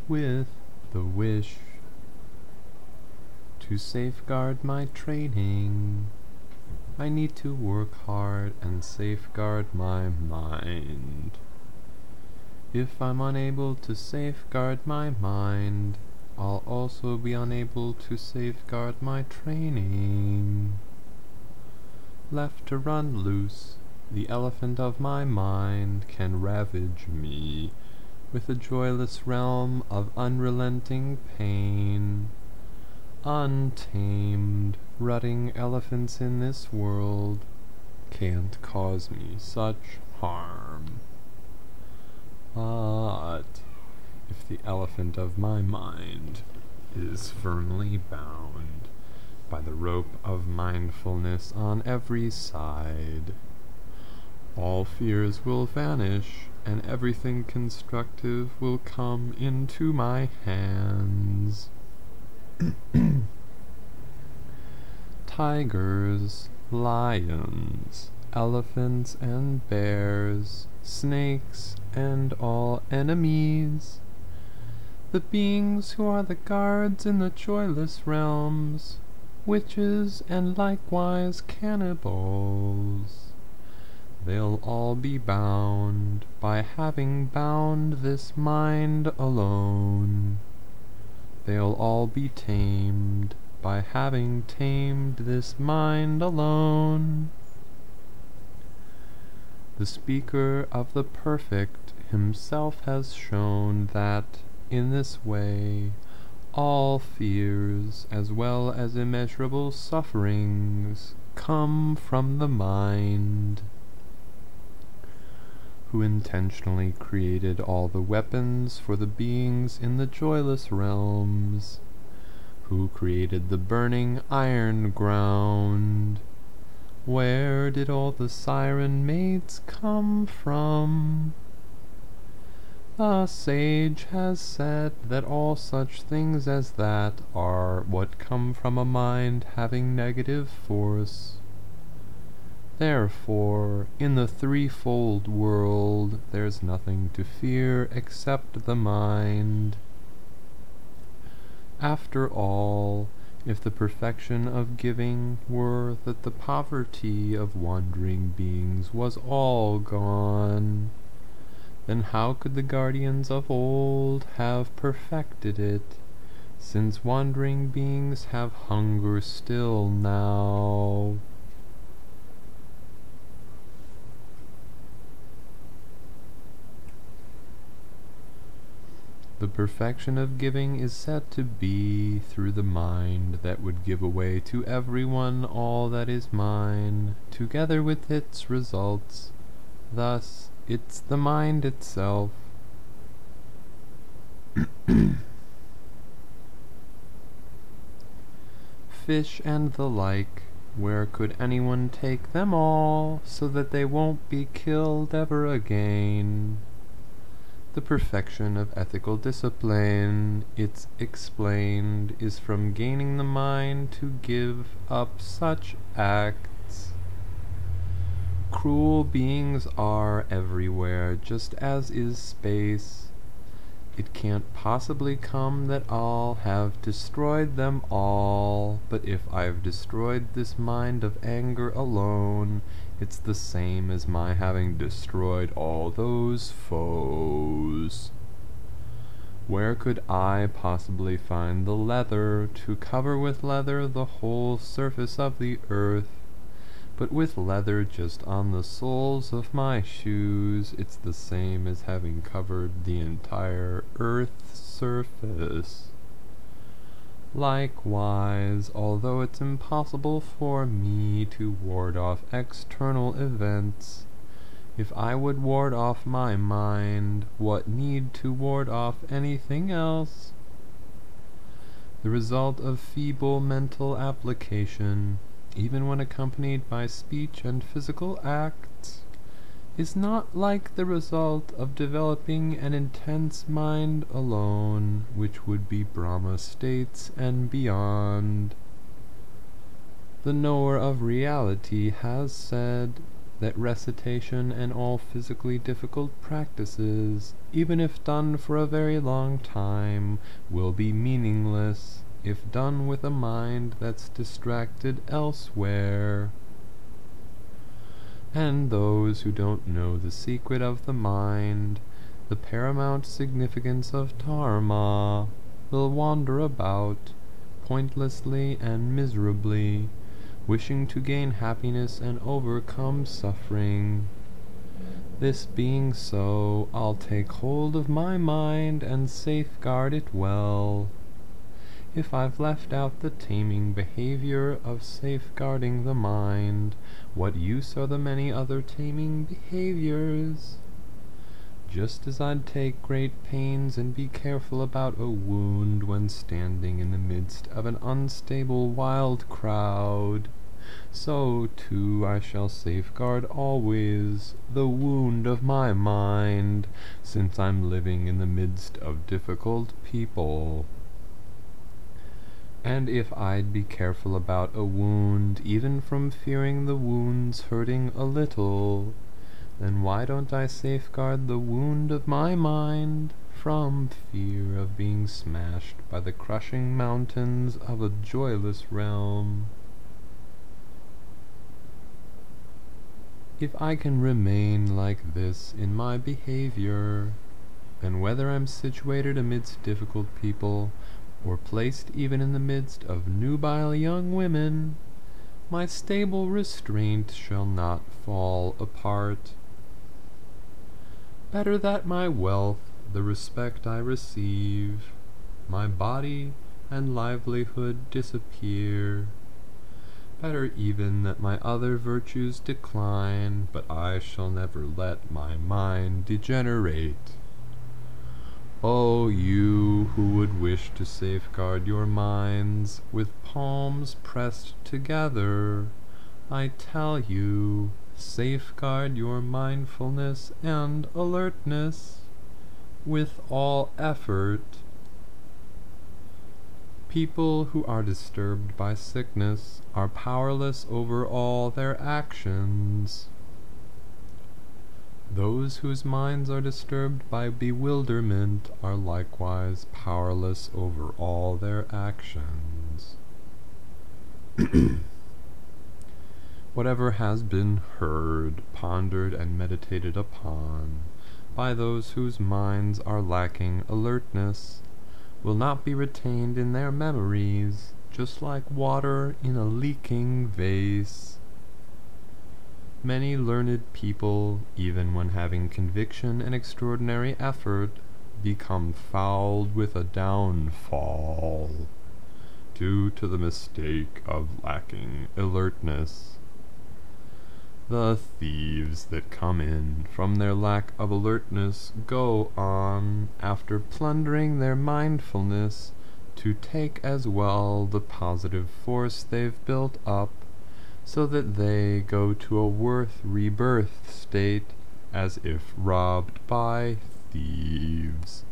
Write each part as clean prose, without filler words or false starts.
with the wish to safeguard my training. I need to work hard and safeguard my mind. If I'm unable to safeguard my mind, I'll also be unable to safeguard my training. Left to run loose, the elephant of my mind can ravage me with a joyless realm of unrelenting pain. Untamed, rutting elephants in this world can't cause me such harm. But if the elephant of my mind is firmly bound by the rope of mindfulness on every side, all fears will vanish and everything constructive will come into my hands. Tigers, lions, elephants and bears, snakes and all enemies, the beings who are the guards in the joyless realms, witches and likewise cannibals, they'll all be bound by having bound this mind alone. They'll all be tamed by having tamed this mind alone. The speaker of the perfect himself has shown that, in this way, all fears, as well as immeasurable sufferings, come from the mind, who intentionally created all the weapons for the beings in the joyless realms, who created the burning iron ground. Where did all the siren maids come from? The sage has said that all such things as that are what come from a mind having negative force. Therefore, in the threefold world, there's nothing to fear except the mind. After all, if the perfection of giving were that the poverty of wandering beings was all gone, then how could the guardians of old have perfected it, since wandering beings have hunger still now? The perfection of giving is said to be through the mind that would give away to everyone all that is mine, together with its results. Thus, it's the mind itself. Fish and the like, where could anyone take them all, so that they won't be killed ever again? The perfection of ethical discipline, it's explained, is from gaining the mind to give up such acts. Cruel beings are everywhere, just as is space. It can't possibly come that I'll have destroyed them all, but if I've destroyed this mind of anger alone, it's the same as my having destroyed all those foes. Where could I possibly find the leather to cover with leather the whole surface of the earth? But with leather just on the soles of my shoes, it's the same as having covered the entire earth's surface. Likewise, although it's impossible for me to ward off external events, if I would ward off my mind, what need to ward off anything else? The result of feeble mental application, even when accompanied by speech and physical acts, is not like the result of developing an intense mind alone, which would be Brahma states and beyond. The knower of reality has said, that recitation and all physically difficult practices, even if done for a very long time, will be meaningless if done with a mind that's distracted elsewhere. And those who don't know the secret of the mind, the paramount significance of dharma, will wander about, pointlessly and miserably, wishing to gain happiness and overcome suffering. This being so, I'll take hold of my mind and safeguard it well. If I've left out the taming behavior of safeguarding the mind, what use are the many other taming behaviors? Just as I'd take great pains and be careful about a wound when standing in the midst of an unstable wild crowd, so too I shall safeguard always the wound of my mind, since I'm living in the midst of difficult people. And if I'd be careful about a wound, even from fearing the wound's hurting a little, then why don't I safeguard the wound of my mind from fear of being smashed by the crushing mountains of a joyless realm? If I can remain like this in my behavior, then whether I'm situated amidst difficult people, or placed even in the midst of nubile young women, my stable restraint shall not fall apart. Better that my wealth, the respect I receive, my body and livelihood disappear. Better even that my other virtues decline, but I shall never let my mind degenerate. O you who would wish to safeguard your minds with palms pressed together, I tell you, safeguard your mindfulness and alertness with all effort. People who are disturbed by sickness are powerless over all their actions. Those whose minds are disturbed by bewilderment are likewise powerless over all their actions. Whatever has been heard, pondered, and meditated upon by those whose minds are lacking alertness will not be retained in their memories, just like water in a leaking vase. Many learned people, even when having conviction and extraordinary effort, become fouled with a downfall, due to the mistake of lacking alertness. The thieves that come in from their lack of alertness go on, after plundering their mindfulness, to take as well the positive force they've built up, so that they go to a worth rebirth state, as if robbed by thieves.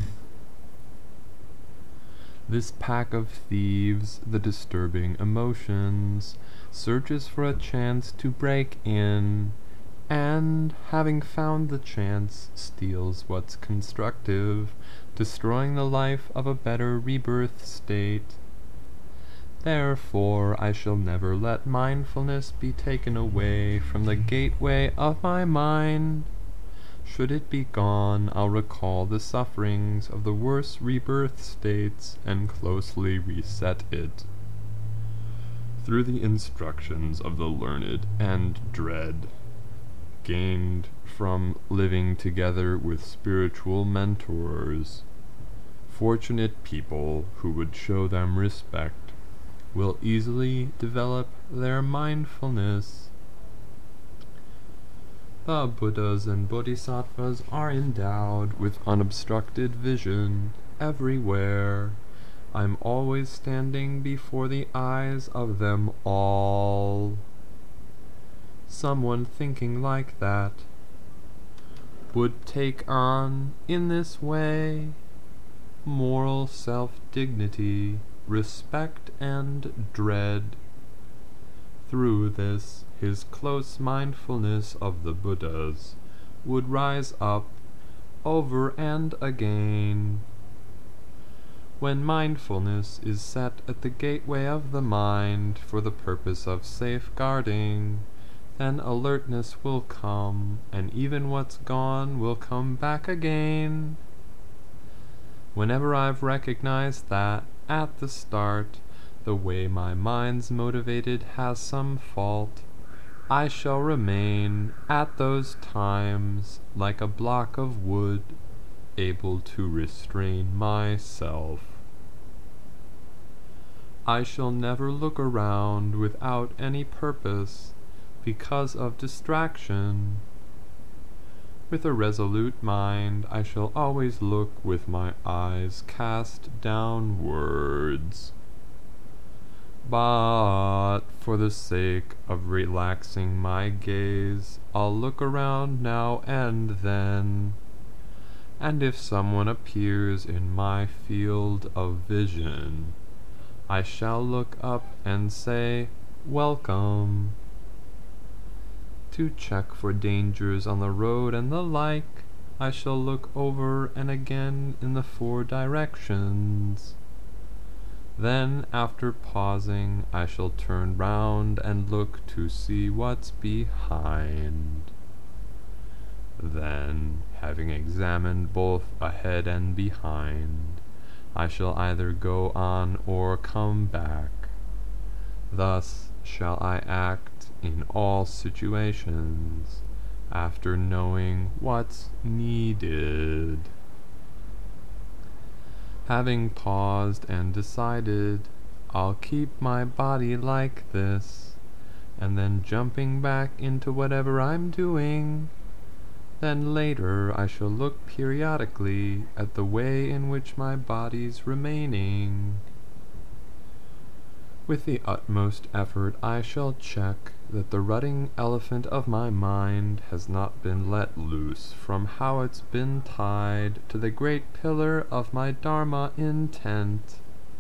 This pack of thieves, the disturbing emotions, searches for a chance to break in, and, having found the chance, steals what's constructive, destroying the life of a better rebirth state. Therefore, I shall never let mindfulness be taken away from the gateway of my mind. Should it be gone, I'll recall the sufferings of the worse rebirth states and closely reset it. Through the instructions of the learned and dread, gained from living together with spiritual mentors, fortunate people who would show them respect will easily develop their mindfulness. The Buddhas and Bodhisattvas are endowed with unobstructed vision everywhere. I'm always standing before the eyes of them all. Someone thinking like that would take on, in this way, moral self-dignity, respect, and dread. Through this, his close mindfulness of the Buddhas would rise up over and again. When mindfulness is set at the gateway of the mind for the purpose of safeguarding, then alertness will come, and even what's gone will come back again. Whenever I've recognized that, at the start, the way my mind's motivated has some fault, I shall remain, at those times, like a block of wood, able to restrain myself. I shall never look around without any purpose, because of distraction. With a resolute mind, I shall always look with my eyes cast downwards. But for the sake of relaxing my gaze, I'll look around now and then, and if someone appears in my field of vision, I shall look up and say, "Welcome." To check for dangers on the road and the like, I shall look over and again in the 4 directions. Then, after pausing, I shall turn round and look to see what's behind. Then, having examined both ahead and behind, I shall either go on or come back. Thus shall I act in all situations, after knowing what's needed. Having paused and decided, I'll keep my body like this, and then jumping back into whatever I'm doing. Then later I shall look periodically at the way in which my body's remaining. With the utmost effort I shall check that the rutting elephant of my mind has not been let loose from how it's been tied to the great pillar of my Dharma intent.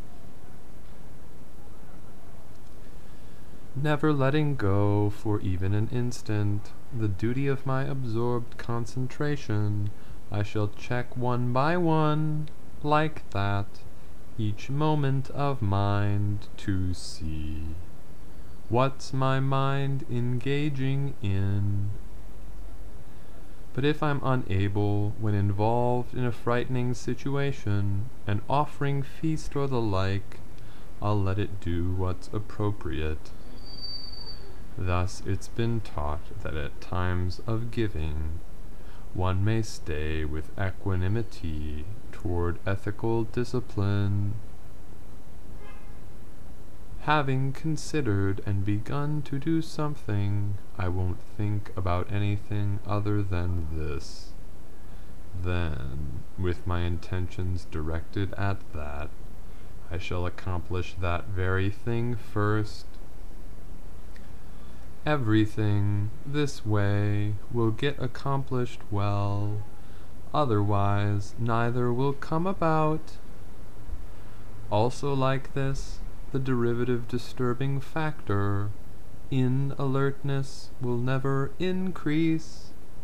Never letting go for even an instant the duty of my absorbed concentration, I shall check one by one, like that, each moment of mind to see what's my mind engaging in. But if I'm unable, when involved in a frightening situation, an offering feast or the like, I'll let it do what's appropriate. Thus it's been taught that at times of giving, one may stay with equanimity toward ethical discipline. Having considered and begun to do something, I won't think about anything other than this. Then, with my intentions directed at that, I shall accomplish that very thing first. Everything, this way, will get accomplished well, otherwise neither will come about. Also like this, the derivative disturbing factor, in alertness, will never increase.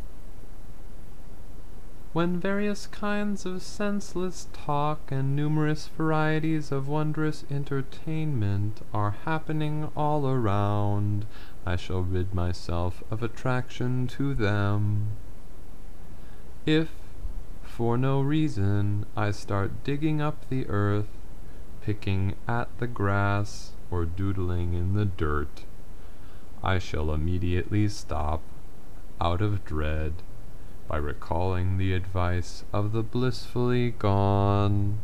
When various kinds of senseless talk and numerous varieties of wondrous entertainment are happening all around, I shall rid myself of attraction to them. If, for no reason, I start digging up the earth, picking at the grass, or doodling in the dirt, I shall immediately stop, out of dread, by recalling the advice of the blissfully gone.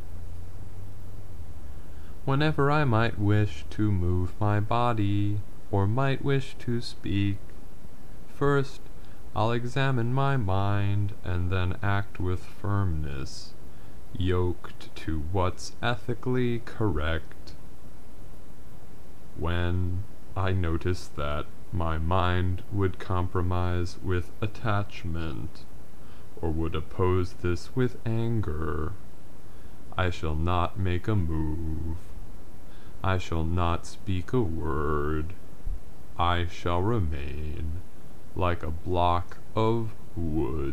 Whenever I might wish to move my body, or might wish to speak, first I'll examine my mind, and then act with firmness, yoked to what's ethically correct. When I notice that my mind would compromise with attachment, or would oppose this with anger, I shall not make a move. I shall not speak a word. I shall remain like a block of wood.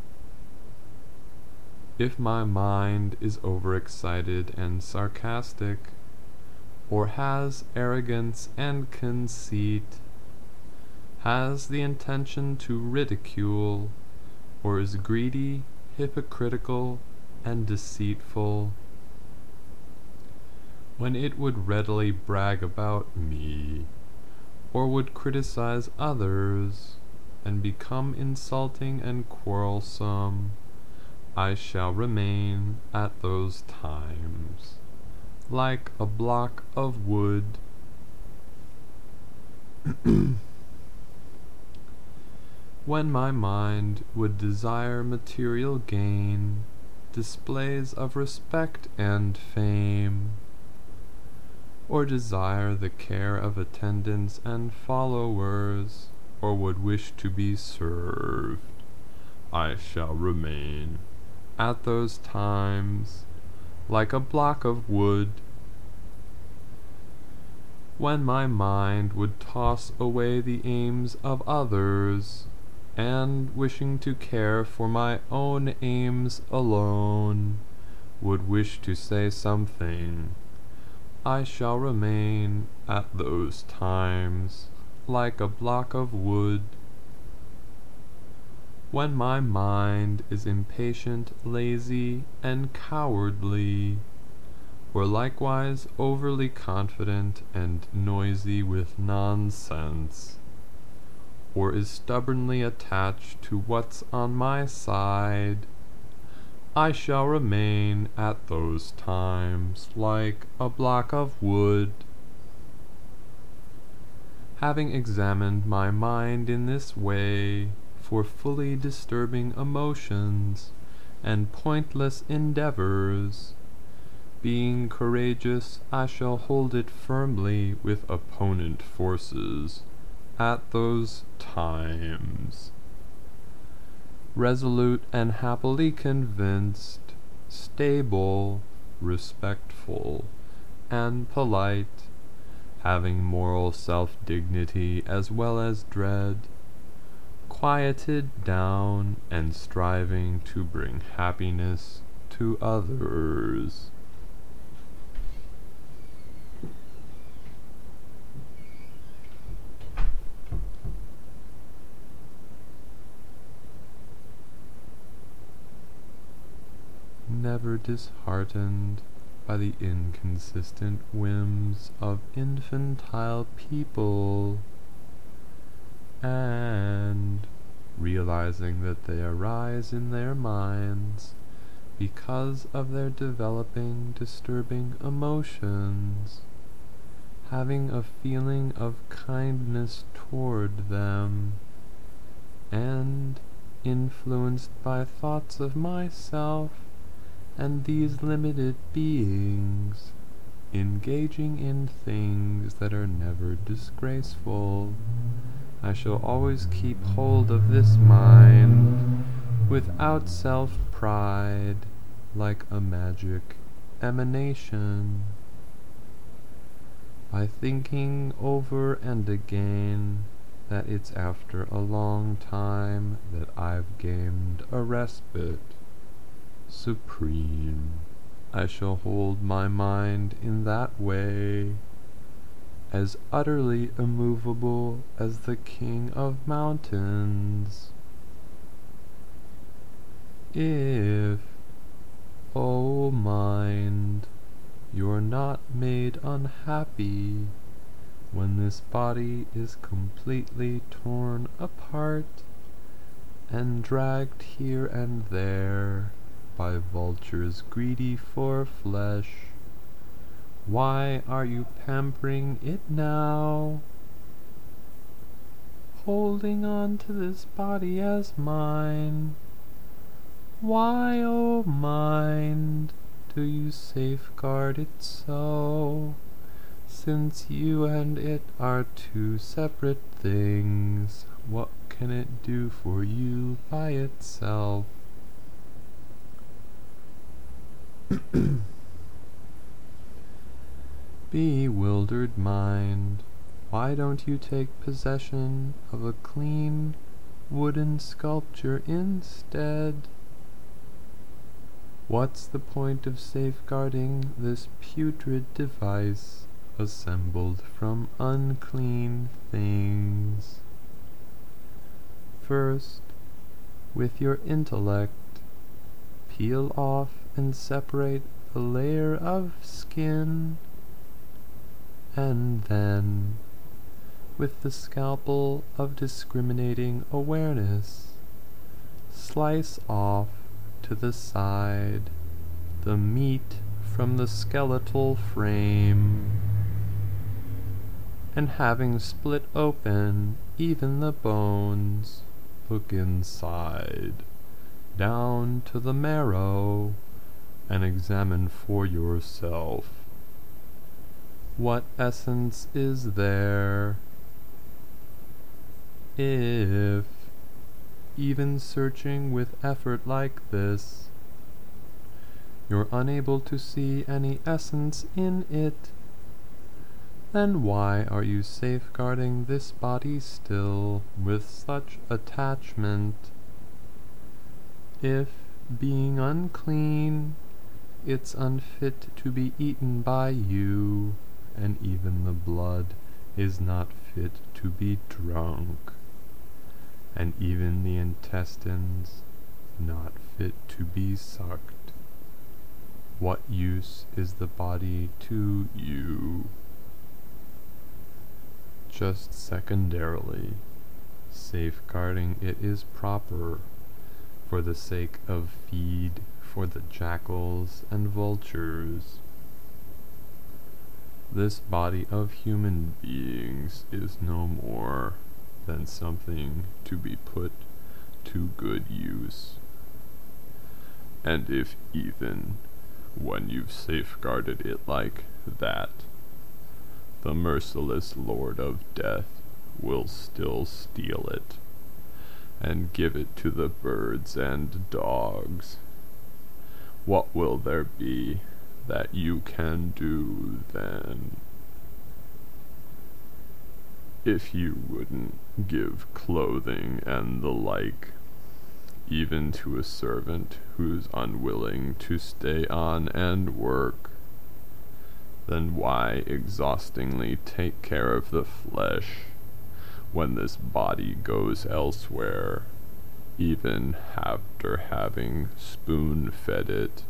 If my mind is overexcited and sarcastic, or has arrogance and conceit, has the intention to ridicule, or is greedy, hypocritical, and deceitful, when it would readily brag about me, or would criticize others, and become insulting and quarrelsome, I shall remain at those times like a block of wood. When my mind would desire material gain, displays of respect and fame, or desire the care of attendants and followers, or would wish to be served, I shall remain at those times like a block of wood. When my mind would toss away the aims of others, and wishing to care for my own aims alone, would wish to say something, I shall remain at those times like a block of wood. When my mind is impatient, lazy, and cowardly, or likewise overly confident and noisy with nonsense, or is stubbornly attached to what's on my side, I shall remain at those times like a block of wood. Having examined my mind in this way, for fully disturbing emotions and pointless endeavors, being courageous, I shall hold it firmly with opponent forces at those times. Resolute and happily convinced, stable, respectful, and polite, having moral self-dignity as well as dread, quieted down and striving to bring happiness to others. Never disheartened by the inconsistent whims of infantile people, and realizing that they arise in their minds because of their developing disturbing emotions, having a feeling of kindness toward them, and influenced by thoughts of myself and these limited beings, engaging in things that are never disgraceful, I shall always keep hold of this mind without self-pride, like a magic emanation. By thinking over and again that it's after a long time that I've gained a respite supreme, I shall hold my mind in that way, as utterly immovable as the king of mountains. If, O mind, you're not made unhappy when this body is completely torn apart and dragged here and there by vultures greedy for flesh, why are you pampering it now, holding on to this body as mine? Why, O mind, do you safeguard it so, since you and it are two separate things? What can it do for you by itself? Bewildered mind, Why don't you take possession of a clean wooden sculpture instead? What's the point of safeguarding this putrid device assembled from unclean things? First, with your intellect, peel off and separate the layer of skin, and then, with the scalpel of discriminating awareness, slice off to the side the meat from the skeletal frame, and having split open even the bones, look inside, down to the marrow, and examine for yourself. What essence is there? If, even searching with effort like this, you're unable to see any essence in it, then why are you safeguarding this body still with such attachment? If, being unclean, it's unfit to be eaten by you, and even the blood is not fit to be drunk, and even the intestines not fit to be sucked, what use is the body to you? Just secondarily, safeguarding it is proper for the sake of feed for the jackals and vultures. This body of human beings is no more than something to be put to good use. And if even when you've safeguarded it like that, the merciless Lord of Death will still steal it and give it to the birds and dogs, what will there be that you can do then? If you wouldn't give clothing and the like, even to a servant who's unwilling to stay on and work, then why exhaustingly take care of the flesh when this body goes elsewhere, even after having spoon-fed it?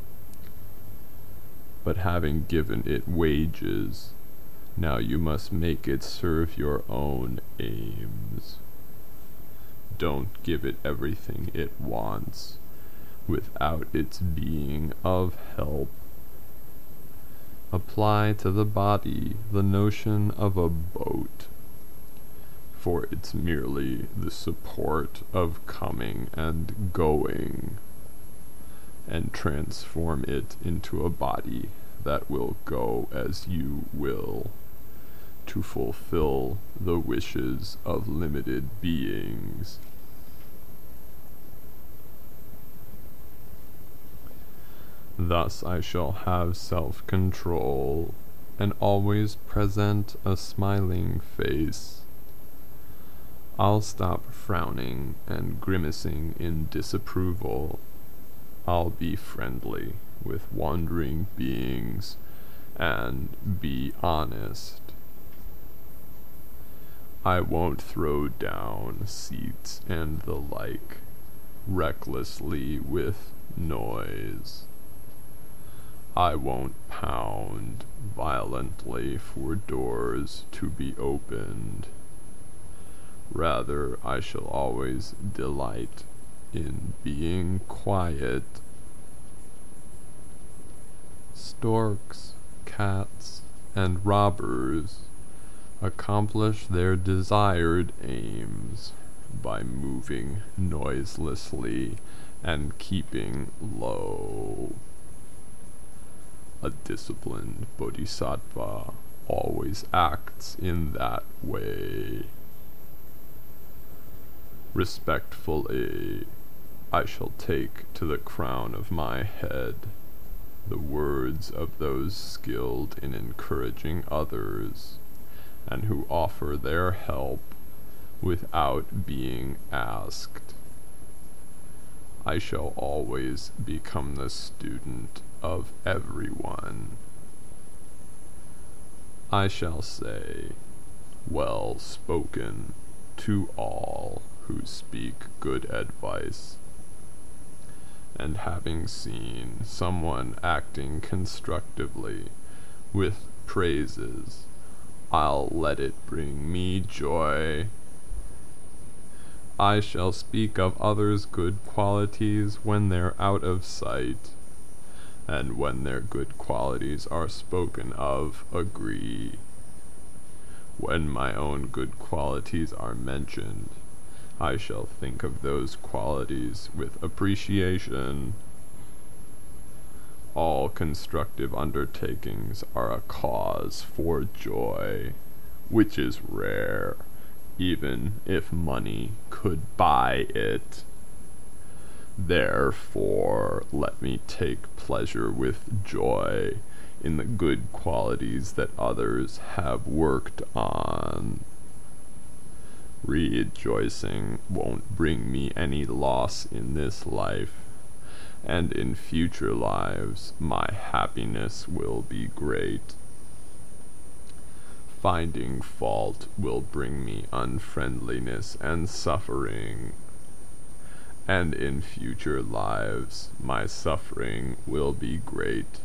But having given it wages, now you must make it serve your own aims. Don't give it everything it wants, without its being of help. Apply to the body the notion of a boat, for it's merely the support of coming and going, and transform it into a body that will go as you will, to fulfill the wishes of limited beings. Thus I shall have self-control, and always present a smiling face. I'll stop frowning and grimacing in disapproval. I'll be friendly with wandering beings, and be honest. I won't throw down seats and the like, recklessly with noise. I won't pound violently for doors to be opened. Rather, I shall always delight in being quiet. Storks, cats, and robbers accomplish their desired aims by moving noiselessly and keeping low. A disciplined bodhisattva always acts in that way. Respectfully, I shall take to the crown of my head the words of those skilled in encouraging others, and who offer their help without being asked. I shall always become the student of everyone. I shall say, well spoken to all who speak good advice. And having seen someone acting constructively with praises, I'll let it bring me joy. I shall speak of others' good qualities when they're out of sight, and when their good qualities are spoken of, agree. When my own good qualities are mentioned, I shall think of those qualities with appreciation. All constructive undertakings are a cause for joy, which is rare, even if money could buy it. Therefore, let me take pleasure with joy in the good qualities that others have worked on. Rejoicing won't bring me any loss in this life, and in future lives my happiness will be great. Finding fault will bring me unfriendliness and suffering, and in future lives my suffering will be great.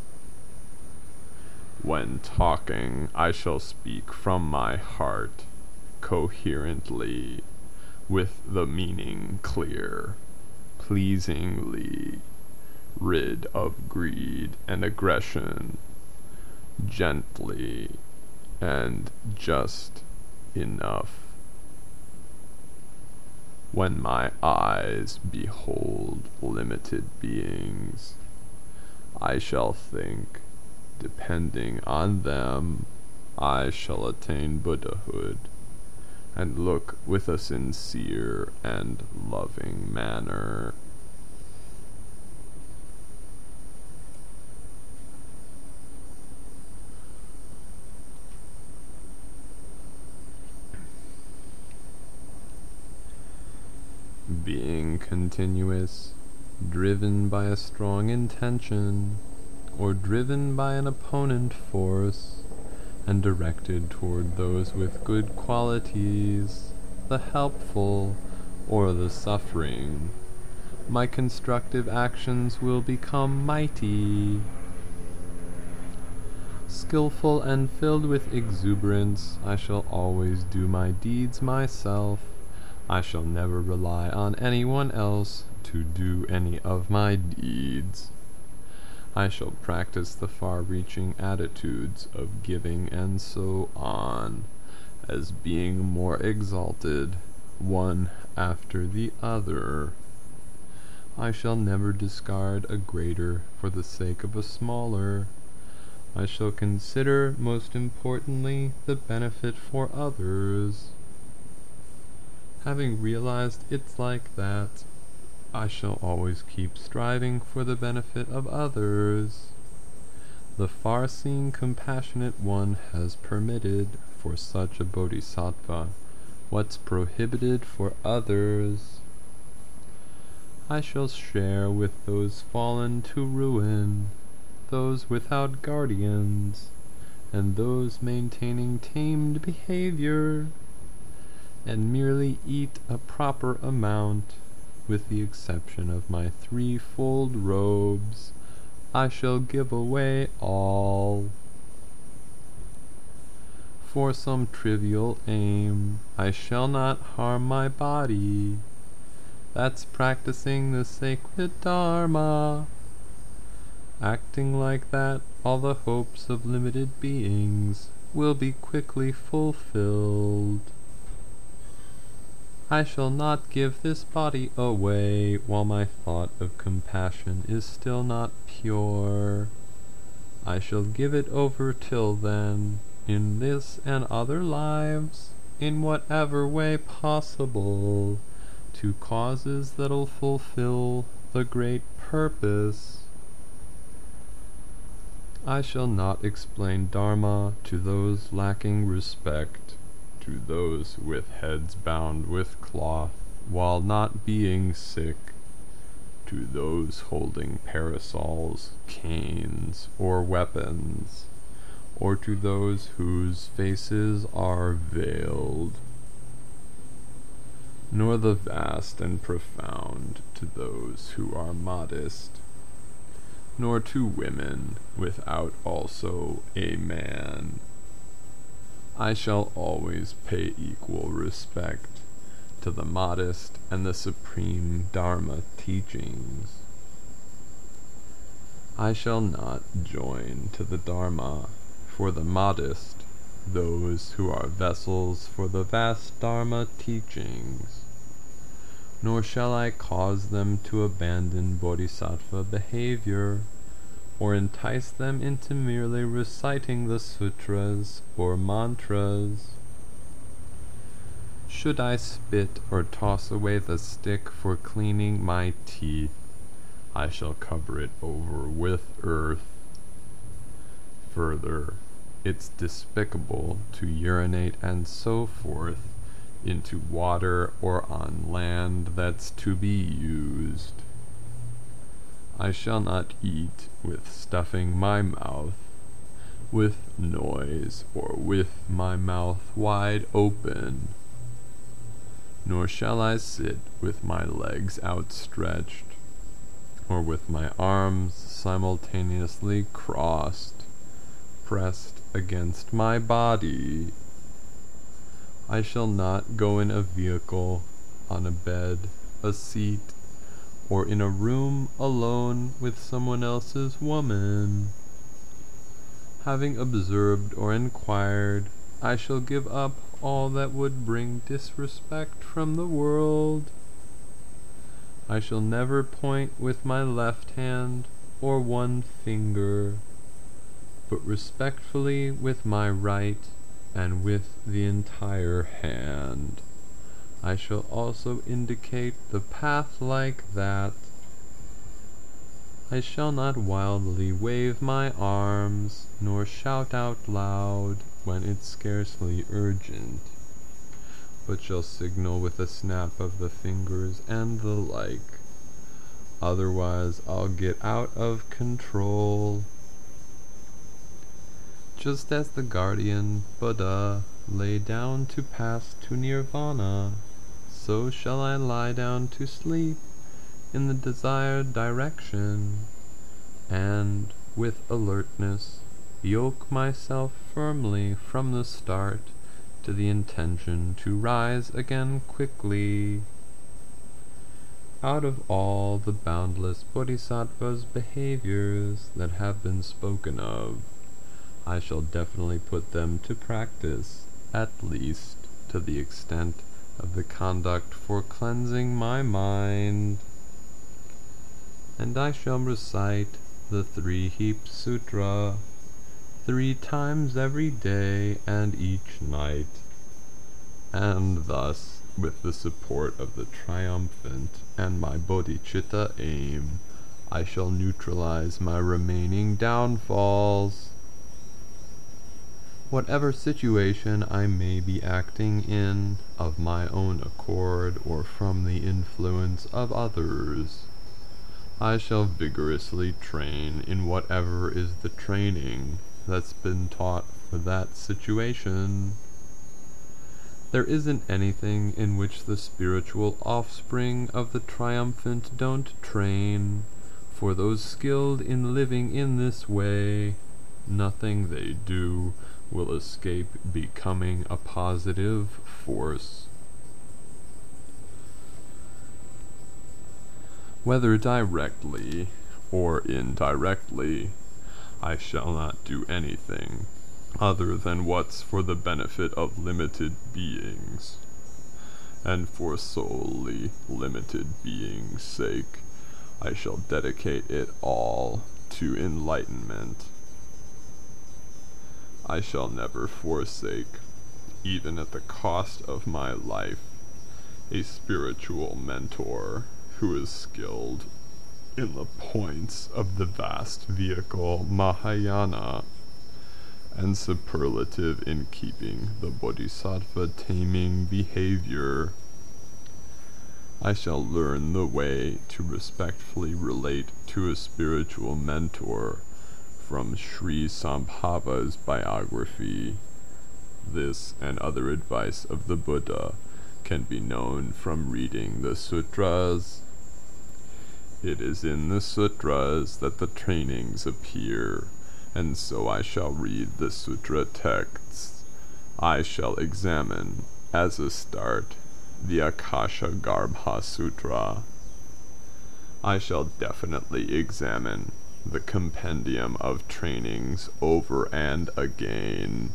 When talking, I shall speak from my heart, coherently, with the meaning clear, pleasingly, rid of greed and aggression, gently, and just enough. When my eyes behold limited beings, I shall think, depending on them, I shall attain Buddhahood, and look with a sincere and loving manner. Being continuous, driven by a strong intention, or driven by an opponent force, and directed toward those with good qualities, the helpful or the suffering, my constructive actions will become mighty. Skillful and filled with exuberance, I shall always do my deeds myself. I shall never rely on anyone else to do any of my deeds. I shall practice the far-reaching attitudes of giving and so on, as being more exalted, one after the other. I shall never discard a greater for the sake of a smaller. I shall consider most importantly the benefit for others. Having realized it's like that, I shall always keep striving for the benefit of others. The far-seeing compassionate one has permitted for such a bodhisattva what's prohibited for others. I shall share with those fallen to ruin, those without guardians, and those maintaining tamed behavior, and merely eat a proper amount. With the exception of my threefold robes, I shall give away all. For some trivial aim, I shall not harm my body. That's practicing the sacred Dharma. Acting like that, all the hopes of limited beings will be quickly fulfilled. I shall not give this body away while my thought of compassion is still not pure. I shall give it over till then, in this and other lives, in whatever way possible, to causes that'll fulfill the great purpose. I shall not explain Dharma to those lacking respect, to those with heads bound with cloth, while not being sick, to those holding parasols, canes, or weapons, or to those whose faces are veiled, nor the vast and profound to those who are modest, nor to women without also a man. I shall always pay equal respect to the modest and the supreme Dharma teachings. I shall not join to the Dharma for the modest those who are vessels for the vast Dharma teachings, nor shall I cause them to abandon bodhisattva behavior, or entice them into merely reciting the sutras or mantras. Should I spit or toss away the stick for cleaning my teeth, I shall cover it over with earth. Further, it's despicable to urinate and so forth into water or on land that's to be used. I shall not eat with stuffing my mouth, with noise, or with my mouth wide open, nor shall I sit with my legs outstretched, or with my arms simultaneously crossed, pressed against my body. I shall not go in a vehicle, on a bed, a seat, or in a room alone with someone else's woman. Having observed or inquired, I shall give up all that would bring disrespect from the world. I shall never point with my left hand or one finger, but respectfully with my right and with the entire hand. I shall also indicate the path like that. I shall not wildly wave my arms, nor shout out loud when it's scarcely urgent, but shall signal with a snap of the fingers and the like. Otherwise I'll get out of control. Just as the guardian Buddha lay down to pass to nirvana, so shall I lie down to sleep in the desired direction, and with alertness yoke myself firmly from the start to the intention to rise again quickly. Out of all the boundless bodhisattva's behaviors that have been spoken of, I shall definitely put them to practice, at least to the extent of the conduct for cleansing my mind. And I shall recite the 3-Heap Sutra 3 times every day and each night, and thus, with the support of the triumphant and my bodhicitta aim, I shall neutralize my remaining downfalls. Whatever situation I may be acting in, of my own accord or from the influence of others, I shall vigorously train in whatever is the training that's been taught for that situation. There isn't anything in which the spiritual offspring of the triumphant don't train. For those skilled in living in this way, nothing they do will escape becoming a positive force. Whether directly or indirectly, I shall not do anything other than what's for the benefit of limited beings, and for solely limited beings' sake, I shall dedicate it all to enlightenment. I shall never forsake, even at the cost of my life, a spiritual mentor who is skilled in the points of the vast vehicle Mahayana, and superlative in keeping the bodhisattva taming behavior. I shall learn the way to respectfully relate to a spiritual mentor from Sri Sambhava's biography. This and other advice of the Buddha can be known from reading the sutras. It is in the sutras that the trainings appear, and so I shall read the sutra texts. I shall examine, as a start, the Akasha Garbha Sutra. I shall definitely examine the compendium of trainings over and again,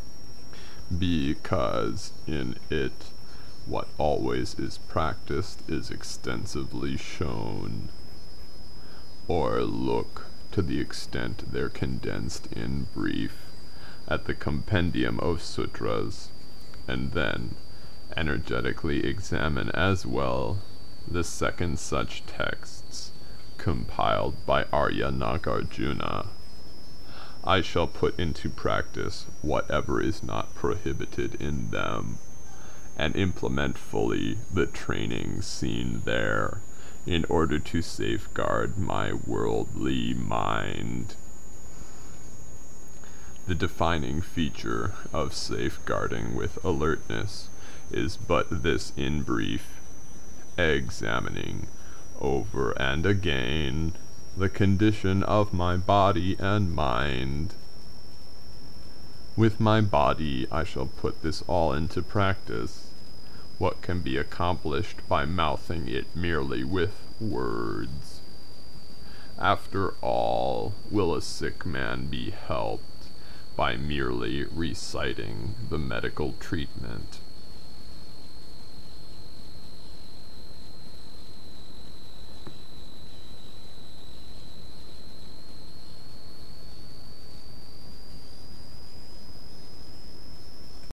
because in it what always is practiced is extensively shown, or look, to the extent they're condensed in brief, at the compendium of sutras, and then energetically examine as well the second such texts compiled by Arya Nagarjuna. I shall put into practice whatever is not prohibited in them, and implement fully the training seen there, in order to safeguard my worldly mind. The defining feature of safeguarding with alertness is but this in brief: examining over and again the condition of my body and mind. With my body I shall put this all into practice. What can be accomplished by mouthing it merely with words? After all, will a sick man be helped by merely reciting the medical treatment?